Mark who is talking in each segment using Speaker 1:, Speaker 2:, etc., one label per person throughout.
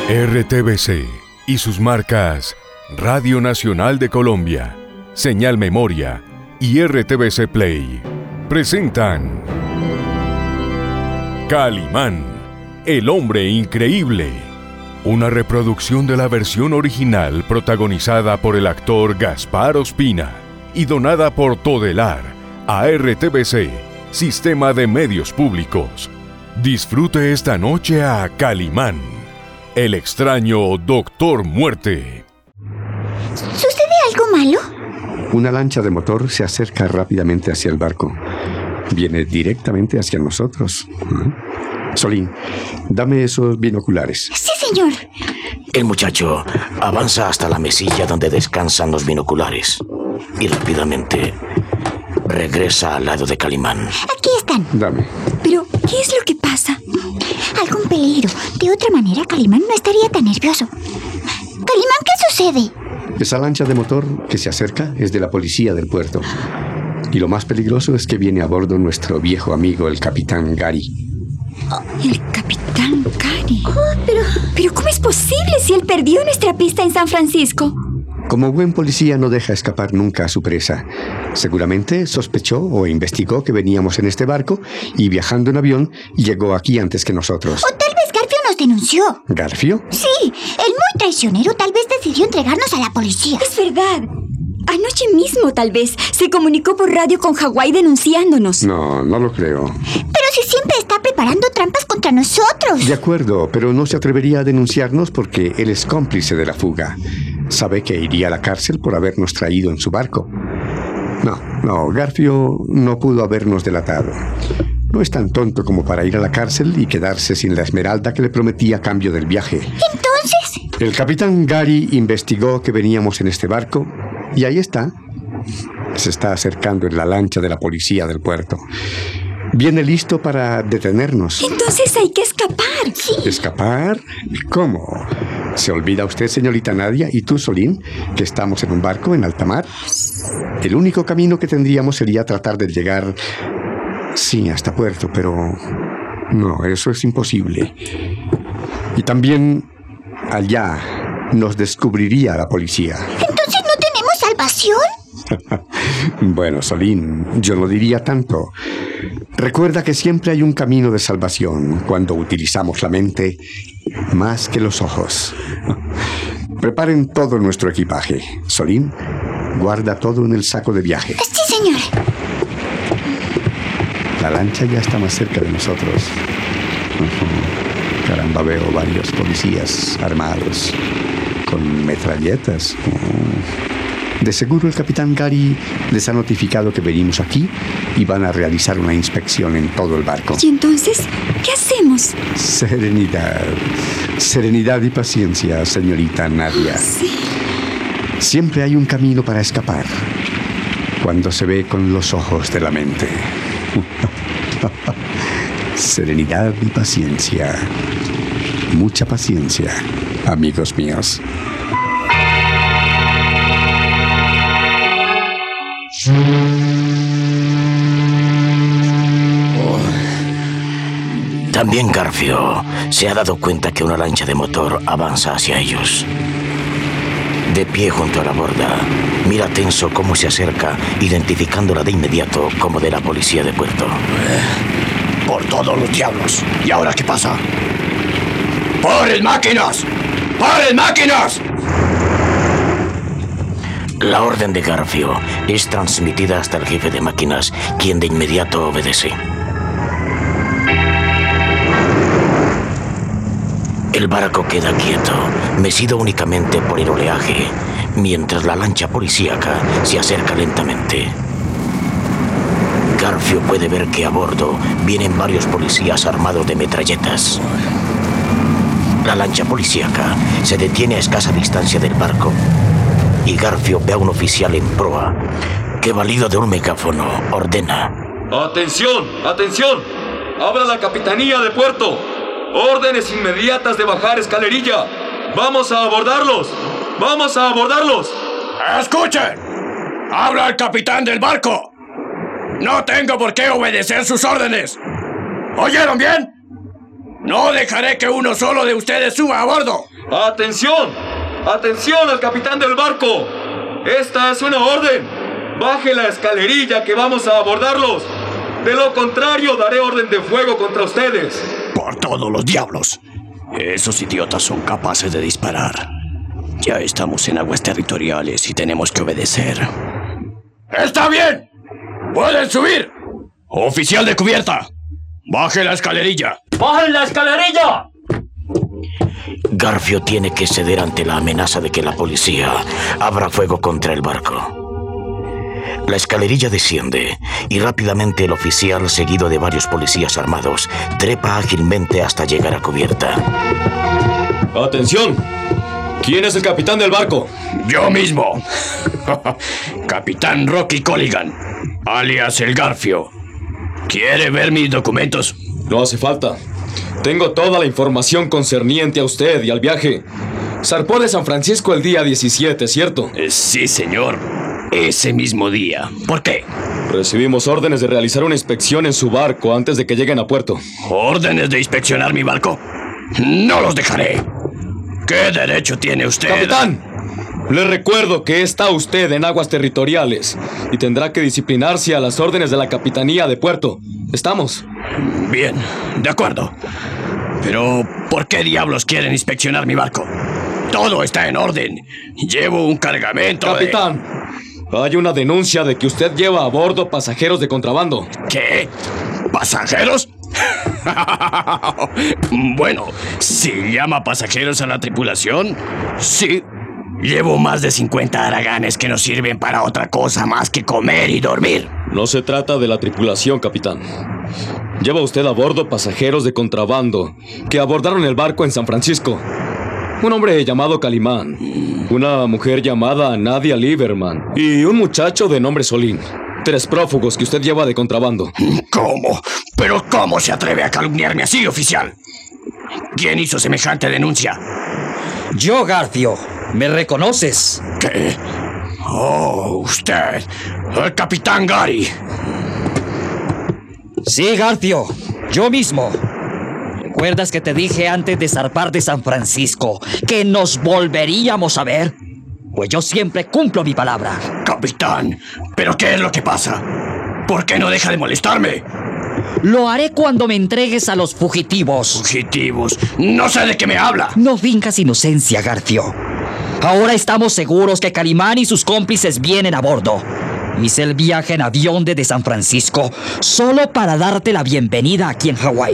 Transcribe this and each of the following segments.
Speaker 1: RTBC y sus marcas Radio Nacional de Colombia, Señal Memoria y RTBC Play presentan Calimán, el hombre increíble, una reproducción de la versión original protagonizada por el actor Gaspar Ospina y donada por Todelar a RTBC, Sistema de Medios Públicos. Disfrute esta noche a Calimán, el extraño Doctor Muerte.
Speaker 2: ¿Sucede algo malo?
Speaker 3: Una lancha de motor se acerca rápidamente hacia el barco. Viene directamente hacia nosotros. Solín, dame esos binoculares.
Speaker 2: Sí, señor.
Speaker 4: El muchacho avanza hasta la mesilla donde descansan los binoculares y rápidamente regresa al lado de Calimán.
Speaker 2: Aquí están.
Speaker 3: Dame.
Speaker 2: Pero, ¿qué es lo que pasa? Algún peligro. De otra manera, Calimán no estaría tan nervioso. Calimán, ¿qué sucede?
Speaker 3: Esa lancha de motor que se acerca es de la policía del puerto. Y lo más peligroso es que viene a bordo nuestro viejo amigo, el capitán Gary.
Speaker 2: ¿El capitán Gary? Pero ¿cómo es posible si él perdió nuestra pista en San Francisco?
Speaker 3: Como buen policía no deja escapar nunca a su presa. Seguramente sospechó o investigó que veníamos en este barco y viajando en avión llegó aquí antes que nosotros.
Speaker 2: O tal vez Garfio nos denunció.
Speaker 3: ¿Garfio?
Speaker 2: Sí, el muy traicionero tal vez decidió entregarnos a la policía.
Speaker 5: Es verdad. Anoche mismo, tal vez, se comunicó por radio con Hawái denunciándonos.
Speaker 3: No lo creo.
Speaker 2: Pero si siempre está preparando trampas contra nosotros.
Speaker 3: De acuerdo, pero no se atrevería a denunciarnos porque él es cómplice de la fuga. Sabe que iría a la cárcel por habernos traído en su barco. No, Garfio no pudo habernos delatado. No es tan tonto como para ir a la cárcel y quedarse sin la esmeralda que le prometía a cambio del viaje.
Speaker 2: Entonces,
Speaker 3: el capitán Gary investigó que veníamos en este barco y ahí está. Se está acercando en la lancha de la policía del puerto. Viene listo para detenernos.
Speaker 5: Entonces hay que escapar.
Speaker 2: sí.
Speaker 3: ¿Escapar? ¿Cómo? ¿Se olvida usted, señorita Nadia, y tú, Solín, que estamos en un barco en alta mar? El único camino que tendríamos sería tratar de llegar, sí, hasta puerto, pero no, eso es imposible. Y también allá nos descubriría la policía.
Speaker 2: ¿Entonces no tenemos salvación?
Speaker 3: Bueno, Solín, yo no diría tanto. Recuerda que siempre hay un camino de salvación cuando utilizamos la mente más que los ojos. Preparen todo nuestro equipaje. Solín, guarda todo en el saco de viaje.
Speaker 2: Sí, señor.
Speaker 3: La lancha ya está más cerca de nosotros. Caramba, veo varios policías armados con metralletas. De seguro el capitán Gary les ha notificado que venimos aquí y van a realizar una inspección en todo el barco.
Speaker 5: ¿Y entonces qué hacemos?
Speaker 3: Serenidad y paciencia, señorita Nadia.
Speaker 5: Sí.
Speaker 3: Siempre hay un camino para escapar cuando se ve con los ojos de la mente. Serenidad y paciencia. Mucha paciencia, amigos míos.
Speaker 4: También Garfio se ha dado cuenta que una lancha de motor avanza hacia ellos. De pie junto a la borda, mira tenso cómo se acerca, identificándola de inmediato como de la policía de puerto.
Speaker 6: Por todos los diablos. ¿Y ahora qué pasa? ¡Paren máquinas! ¡Paren máquinas!
Speaker 4: La orden de Garfio es transmitida hasta el jefe de máquinas, quien de inmediato obedece. El barco queda quieto, mecido únicamente por el oleaje, mientras la lancha policíaca se acerca lentamente. Garfio puede ver que a bordo vienen varios policías armados de metralletas. La lancha policíaca se detiene a escasa distancia del barco y Garfio ve a un oficial en proa que, valido de un megáfono, ordena:
Speaker 7: ¡Atención! ¡Atención! ¡Abra la capitanía de puerto! ¡Órdenes inmediatas de bajar escalerilla! ¡Vamos a abordarlos! ¡Vamos a abordarlos!
Speaker 6: ¡Escuchen! ¡Habla el capitán del barco! ¡No tengo por qué obedecer sus órdenes! ¿Oyeron bien? ¡No dejaré que uno solo de ustedes suba a bordo!
Speaker 7: ¡Atención! ¡Atención al capitán del barco! ¡Esta es una orden! ¡Baje la escalerilla que vamos a abordarlos! De lo contrario, daré orden de fuego contra ustedes.
Speaker 6: ¡Por todos los diablos! Esos idiotas son capaces de disparar. Ya estamos en aguas territoriales y tenemos que obedecer. ¡Está bien! ¡Pueden subir! ¡Oficial de cubierta! ¡Baje la escalerilla!
Speaker 7: ¡Bajen la escalerilla!
Speaker 4: Garfio tiene que ceder ante la amenaza de que la policía abra fuego contra el barco. La escalerilla desciende y rápidamente el oficial, seguido de varios policías armados, trepa ágilmente hasta llegar a cubierta.
Speaker 7: ¡Atención! ¿Quién es el capitán del barco?
Speaker 6: ¡Yo mismo! Capitán Rocky Colligan, alias el Garfio. ¿Quiere ver mis documentos?
Speaker 7: No hace falta. Tengo toda la información concerniente a usted y al viaje. Zarpó de San Francisco el día 17, ¿cierto?
Speaker 6: Sí, señor. Ese mismo día. ¿Por qué?
Speaker 7: Recibimos órdenes de realizar una inspección en su barco antes de que lleguen a puerto.
Speaker 6: ¿Órdenes de inspeccionar mi barco? ¡No los dejaré! ¿Qué derecho tiene usted?
Speaker 7: ¡Capitán! Le recuerdo que está usted en aguas territoriales y tendrá que disciplinarse a las órdenes de la Capitanía de Puerto. ¿Estamos?
Speaker 6: Bien, de acuerdo. Pero, ¿por qué diablos quieren inspeccionar mi barco? Todo está en orden. Llevo un cargamento
Speaker 7: ¡Capitán! Hay una denuncia de que usted lleva a bordo pasajeros de contrabando.
Speaker 6: ¿Qué? ¿Pasajeros? Bueno, si llama pasajeros a la tripulación, sí. Llevo más de 50 haraganes que no sirven para otra cosa más que comer y dormir.
Speaker 7: No se trata de la tripulación, capitán. Lleva usted a bordo pasajeros de contrabando que abordaron el barco en San Francisco. Un hombre llamado Calimán, una mujer llamada Nadia Lieberman y un muchacho de nombre Solín. 3 prófugos que usted lleva de contrabando.
Speaker 6: ¿Cómo? ¿Pero cómo se atreve a calumniarme así, oficial? ¿Quién hizo semejante denuncia?
Speaker 8: Yo, Garfio. ¿Me reconoces?
Speaker 6: ¿Qué? Oh, usted. El capitán Gary.
Speaker 8: Sí, Garfio. Yo mismo. ¿Recuerdas que te dije antes de zarpar de San Francisco que nos volveríamos a ver? Pues yo siempre cumplo mi palabra.
Speaker 6: Capitán, ¿pero qué es lo que pasa? ¿Por qué no deja de molestarme?
Speaker 8: Lo haré cuando me entregues a los fugitivos.
Speaker 6: ¿Fugitivos? No sé de qué me habla.
Speaker 8: No finjas inocencia, Garfio. Ahora estamos seguros que Calimán y sus cómplices vienen a bordo. Hice el viaje en avión desde San Francisco solo para darte la bienvenida aquí en Hawái.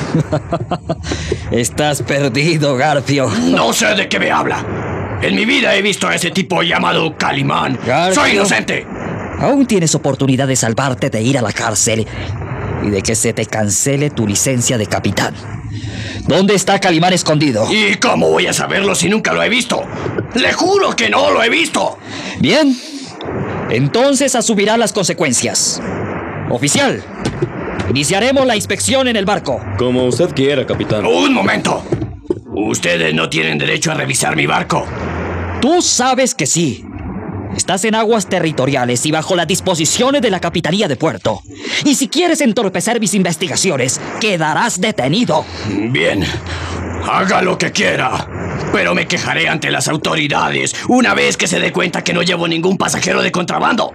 Speaker 8: Estás perdido, Garfio.
Speaker 6: No sé de qué me habla. En mi vida he visto a ese tipo llamado Calimán.
Speaker 8: Garfio,
Speaker 6: ¡soy inocente!
Speaker 8: Aún tienes oportunidad de salvarte de ir a la cárcel y de que se te cancele tu licencia de capitán. ¿Dónde está Calimán escondido?
Speaker 6: ¿Y cómo voy a saberlo si nunca lo he visto? ¡Le juro que no lo he visto!
Speaker 8: Bien. Entonces asumirá las consecuencias. Oficial, iniciaremos la inspección en el barco.
Speaker 7: Como usted quiera, capitán.
Speaker 6: ¡Un momento! Ustedes no tienen derecho a revisar mi barco.
Speaker 8: Tú sabes que sí. Estás en aguas territoriales y bajo las disposiciones de la Capitanía de Puerto. Y si quieres entorpecer mis investigaciones, quedarás detenido.
Speaker 6: Bien, haga lo que quiera. Pero me quejaré ante las autoridades una vez que se dé cuenta que no llevo ningún pasajero de contrabando.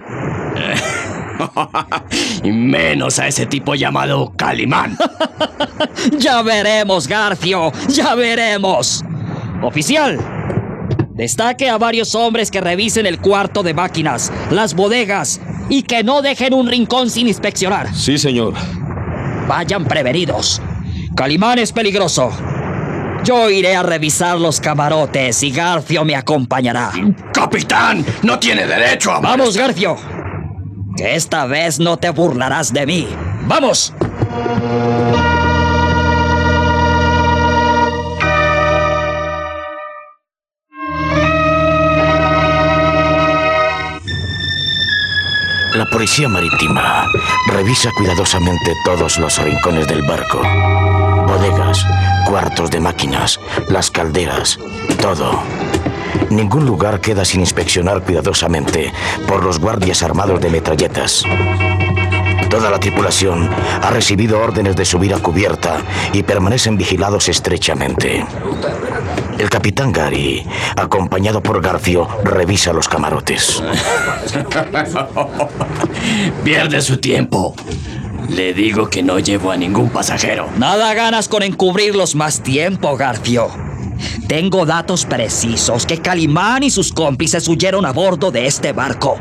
Speaker 6: Y menos a ese tipo llamado Calimán.
Speaker 8: Ya veremos, Garfio, ya veremos. Oficial, destaque a varios hombres que revisen el cuarto de máquinas, las bodegas y que no dejen un rincón sin inspeccionar.
Speaker 7: Sí, señor.
Speaker 8: Vayan prevenidos. Calimán es peligroso. Yo iré a revisar los camarotes y Garfio me acompañará.
Speaker 6: ¡Capitán! ¡No tiene derecho a...
Speaker 8: ¡Vamos, Garfio! Que esta vez no te burlarás de mí. ¡Vamos!
Speaker 4: La policía marítima revisa cuidadosamente todos los rincones del barco. Bodegas, cuartos de máquinas, las calderas, todo. Ningún lugar queda sin inspeccionar cuidadosamente por los guardias armados de metralletas. Toda la tripulación ha recibido órdenes de subir a cubierta y permanecen vigilados estrechamente. El capitán Gary, acompañado por Garfio, revisa los camarotes.
Speaker 6: Pierde su tiempo. Le digo que no llevo a ningún pasajero.
Speaker 8: Nada ganas con encubrirlos más tiempo, Garfio. Tengo datos precisos que Calimán y sus cómplices huyeron a bordo de este barco.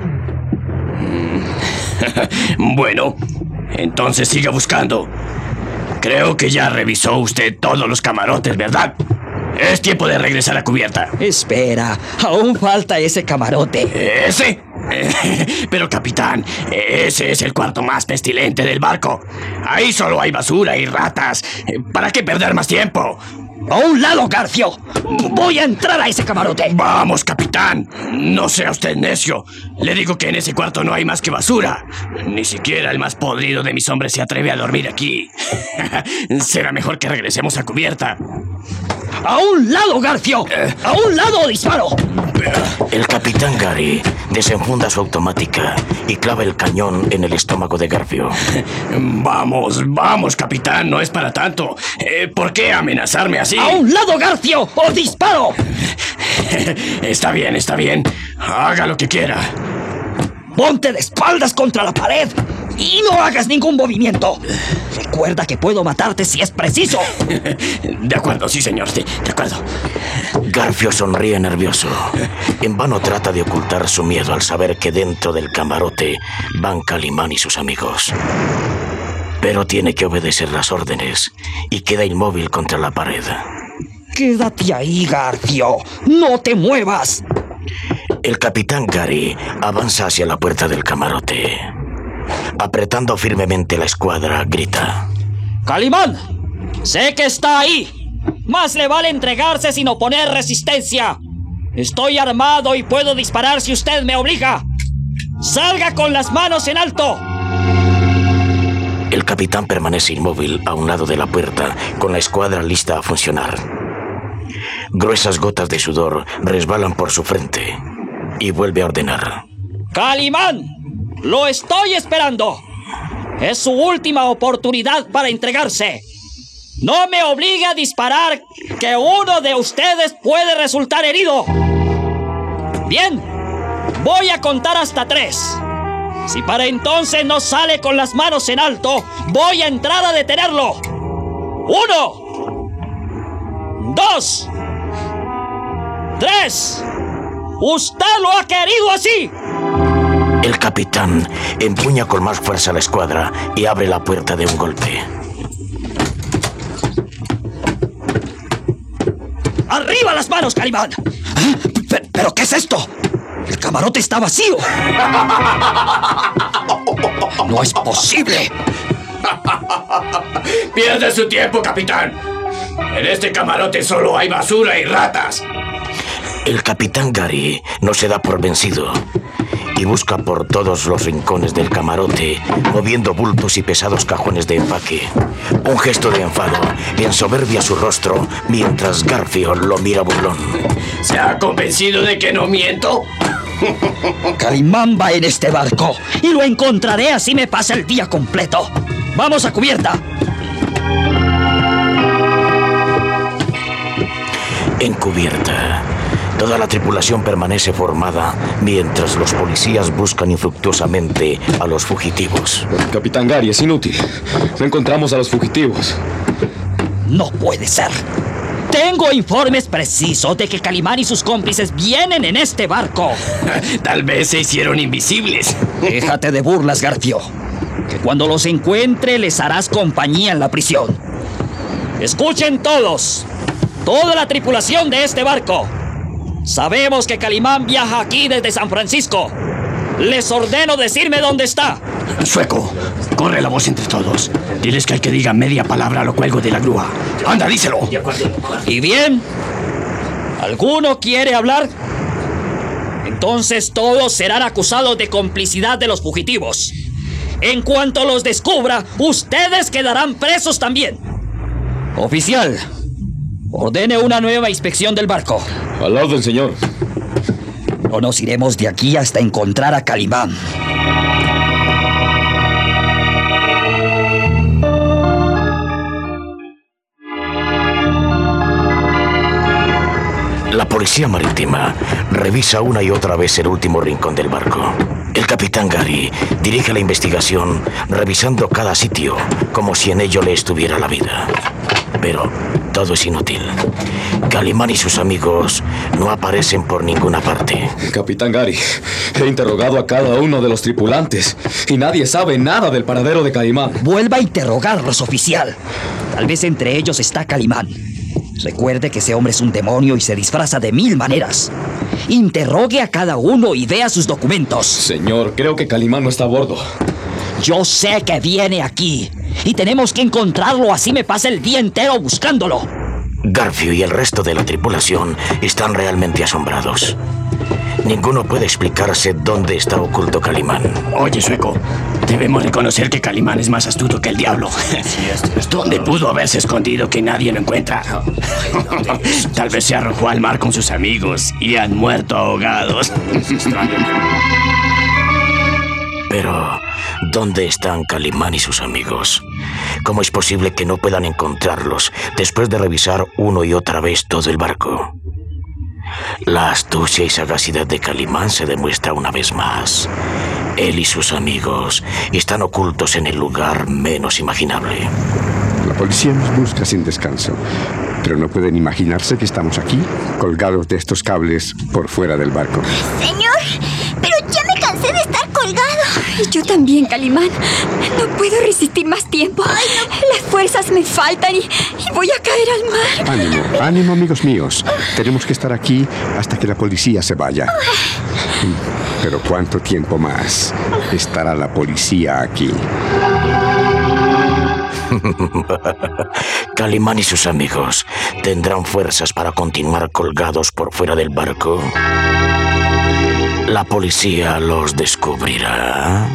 Speaker 6: Bueno, entonces siga buscando. Creo que ya revisó usted todos los camarotes, ¿verdad? Es tiempo de regresar a cubierta.
Speaker 8: Espera, aún falta ese camarote.
Speaker 6: ¿Ese? Pero capitán, ese es el cuarto más pestilente del barco. Ahí solo hay basura y ratas. ¿Para qué perder más tiempo?
Speaker 8: ¡A un lado, Garfio! ¡Voy a entrar a ese camarote!
Speaker 6: ¡Vamos, capitán! No sea usted necio. Le digo que en ese cuarto no hay más que basura. Ni siquiera el más podrido de mis hombres se atreve a dormir aquí. Será mejor que regresemos a cubierta.
Speaker 8: ¡A un lado, Garfio! ¡A un lado, disparo!
Speaker 4: El capitán Gary desenfunda su automática y clava el cañón en el estómago de Garfio.
Speaker 6: Vamos, capitán, no es para tanto. ¿Por qué amenazarme así?
Speaker 8: ¡A un lado, Garfio, o disparo!
Speaker 6: Está bien. Haga lo que quiera.
Speaker 8: Ponte de espaldas contra la pared y no hagas ningún movimiento. Recuerda que puedo matarte si es preciso.
Speaker 6: De acuerdo, sí, señor, sí, de acuerdo.
Speaker 4: Garfio sonríe nervioso. En vano trata de ocultar su miedo al saber que dentro del camarote van Calimán y sus amigos. Pero tiene que obedecer las órdenes y queda inmóvil contra la pared.
Speaker 8: Quédate ahí, Garfio. ¡No te muevas!
Speaker 4: El capitán Gary avanza hacia la puerta del camarote. Apretando firmemente la escuadra, grita:
Speaker 8: ¡Calimán! ¡Sé que está ahí! ¡Más le vale entregarse sin oponer resistencia! Estoy armado y puedo disparar si usted me obliga. ¡Salga con las manos en alto!
Speaker 4: El capitán permanece inmóvil a un lado de la puerta, con la escuadra lista a funcionar. Gruesas gotas de sudor resbalan por su frente y vuelve a ordenar:
Speaker 8: ¡Calimán! ¡Lo estoy esperando! Es su última oportunidad para entregarse. No me obligue a disparar, que uno de ustedes puede resultar herido. Bien, voy a contar hasta 3. Si para entonces no sale con las manos en alto, voy a entrar a detenerlo. 1, 2, 3. ¡Usted lo ha querido así!
Speaker 4: El capitán empuña con más fuerza la escuadra y abre la puerta de un golpe.
Speaker 8: ¡Arriba las manos, Calimán! ¿Pero qué es esto? ¡El camarote está vacío! ¡No es posible!
Speaker 6: Pierde su tiempo, capitán. En este camarote solo hay basura y ratas.
Speaker 4: El capitán Gary no se da por vencido y busca por todos los rincones del camarote, moviendo bultos y pesados cajones de empaque. Un gesto de enfado ensoberbia su rostro mientras Garfio lo mira burlón.
Speaker 6: ¿Se ha convencido de que no miento?
Speaker 8: Calimán va en este barco y lo encontraré así me pasa el día completo. ¡Vamos a cubierta!
Speaker 4: En cubierta, toda la tripulación permanece formada mientras los policías buscan infructuosamente a los fugitivos.
Speaker 7: Capitán Gary, es inútil. No encontramos a los fugitivos.
Speaker 8: No puede ser. Tengo informes precisos de que Calimán y sus cómplices vienen en este barco.
Speaker 6: Tal vez se hicieron invisibles.
Speaker 8: Déjate de burlas, Garfio. Que cuando los encuentre les harás compañía en la prisión. Escuchen todos. Toda la tripulación de este barco. Sabemos que Calimán viaja aquí desde San Francisco. Les ordeno decirme dónde está.
Speaker 6: Sueco, corre la voz entre todos. Diles que al que diga media palabra lo cuelgo de la grúa. Anda, díselo.
Speaker 8: ¿Y bien? ¿Alguno quiere hablar? Entonces todos serán acusados de complicidad de los fugitivos. En cuanto los descubra, ustedes quedarán presos también. Oficial, ordene una nueva inspección del barco.
Speaker 7: Al lado del señor.
Speaker 8: No nos iremos de aquí hasta encontrar a Calimán.
Speaker 4: La policía marítima revisa una y otra vez el último rincón del barco. El capitán Gary dirige la investigación revisando cada sitio como si en ello le estuviera la vida. Pero todo es inútil. Calimán y sus amigos no aparecen por ninguna parte.
Speaker 7: Capitán Gary, he interrogado a cada uno de los tripulantes y nadie sabe nada del paradero de Calimán.
Speaker 8: Vuelva a interrogarlos, oficial. Tal vez entre ellos está Calimán. Recuerde que ese hombre es un demonio y se disfraza de 1000 maneras. Interrogue a cada uno y vea sus documentos.
Speaker 7: Señor, creo que Calimán no está a bordo.
Speaker 8: Yo sé que viene aquí y tenemos que encontrarlo, así me pasa el día entero buscándolo.
Speaker 4: Garfio y el resto de la tripulación están realmente asombrados. Ninguno puede explicarse dónde está oculto Calimán.
Speaker 6: Oye, Sueco, debemos reconocer que Calimán es más astuto que el diablo. ¿Dónde pudo haberse escondido que nadie lo encuentra? Tal vez se arrojó al mar con sus amigos y han muerto ahogados.
Speaker 4: Pero, ¿dónde están Calimán y sus amigos? ¿Cómo es posible que no puedan encontrarlos después de revisar uno y otra vez todo el barco? La astucia y sagacidad de Calimán se demuestra una vez más. Él y sus amigos están ocultos en el lugar menos imaginable.
Speaker 3: La policía nos busca sin descanso, pero no pueden imaginarse que estamos aquí, colgados de estos cables por fuera del barco.
Speaker 2: Señor, pero ya me cansé de estar colgado.
Speaker 5: Y yo también, Calimán. No puedo resistir más tiempo. Las fuerzas me faltan y voy a caer al mar.
Speaker 3: Ánimo, ánimo, amigos míos. Tenemos que estar aquí hasta que la policía se vaya. Pero ¿cuánto tiempo más estará la policía aquí?
Speaker 4: Calimán y sus amigos tendrán fuerzas para continuar colgados por fuera del barco. La policía los descubrirá.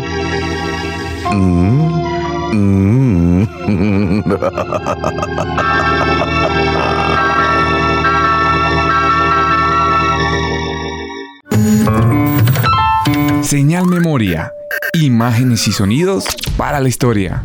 Speaker 9: Señal Memoria. Imágenes y sonidos para la historia.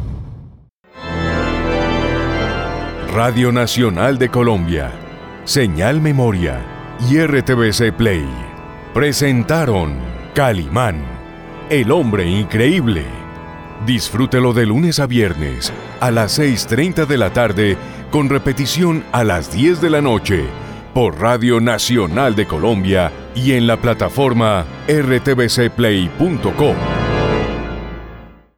Speaker 1: Radio Nacional de Colombia, Señal Memoria y RTBC Play presentaron Calimán, el hombre increíble. Disfrútelo de lunes a viernes a las 6:30 de la tarde con repetición a las 10 de la noche por Radio Nacional de Colombia y en la plataforma rtbcplay.com.